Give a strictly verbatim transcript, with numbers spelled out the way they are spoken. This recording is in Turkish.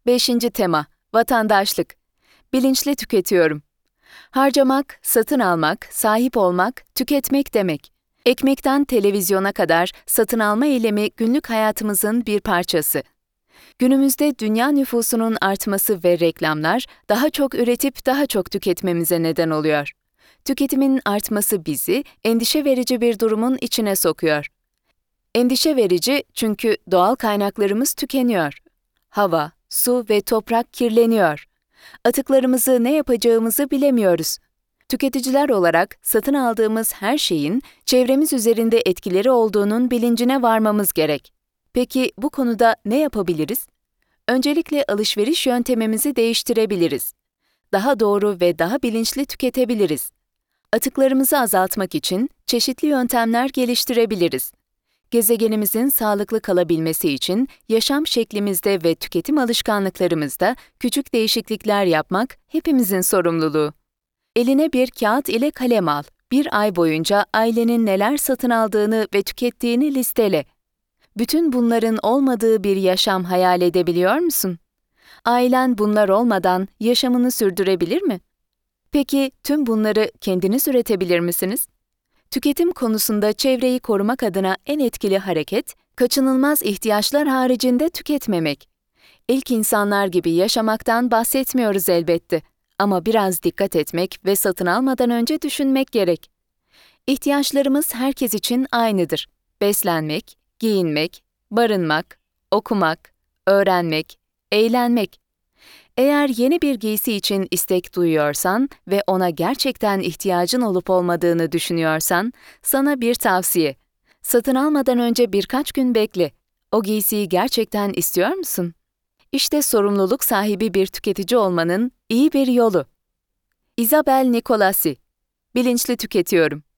Beşinci tema, vatandaşlık. Bilinçli tüketiyorum. Harcamak, satın almak, sahip olmak, tüketmek demek. Ekmekten televizyona kadar satın alma eylemi günlük hayatımızın bir parçası. Günümüzde dünya nüfusunun artması ve reklamlar daha çok üretip daha çok tüketmemize neden oluyor. Tüketimin artması bizi endişe verici bir durumun içine sokuyor. Endişe verici çünkü doğal kaynaklarımız tükeniyor. Hava, su ve toprak kirleniyor. Atıklarımızı ne yapacağımızı bilemiyoruz. Tüketiciler olarak satın aldığımız her şeyin çevremiz üzerinde etkileri olduğunun bilincine varmamız gerek. Peki bu konuda ne yapabiliriz? Öncelikle alışveriş yöntemimizi değiştirebiliriz. Daha doğru ve daha bilinçli tüketebiliriz. Atıklarımızı azaltmak için çeşitli yöntemler geliştirebiliriz. Gezegenimizin sağlıklı kalabilmesi için yaşam şeklimizde ve tüketim alışkanlıklarımızda küçük değişiklikler yapmak hepimizin sorumluluğu. Eline bir kağıt ile kalem al. Bir ay boyunca ailenin neler satın aldığını ve tükettiğini listele. Bütün bunların olmadığı bir yaşam hayal edebiliyor musun? Ailen bunlar olmadan yaşamını sürdürebilir mi? Peki tüm bunları kendiniz üretebilir misiniz? Tüketim konusunda çevreyi korumak adına en etkili hareket, kaçınılmaz ihtiyaçlar haricinde tüketmemek. İlk insanlar gibi yaşamaktan bahsetmiyoruz elbette. Ama biraz dikkat etmek ve satın almadan önce düşünmek gerek. İhtiyaçlarımız herkes için aynıdır. Beslenmek, giyinmek, barınmak, okumak, öğrenmek, eğlenmek. Eğer yeni bir giysi için istek duyuyorsan ve ona gerçekten ihtiyacın olup olmadığını düşünüyorsan, sana bir tavsiye. Satın almadan önce birkaç gün bekle. O giysiyi gerçekten istiyor musun? İşte sorumluluk sahibi bir tüketici olmanın iyi bir yolu. Isabel Nicolasi, bilinçli tüketiyorum.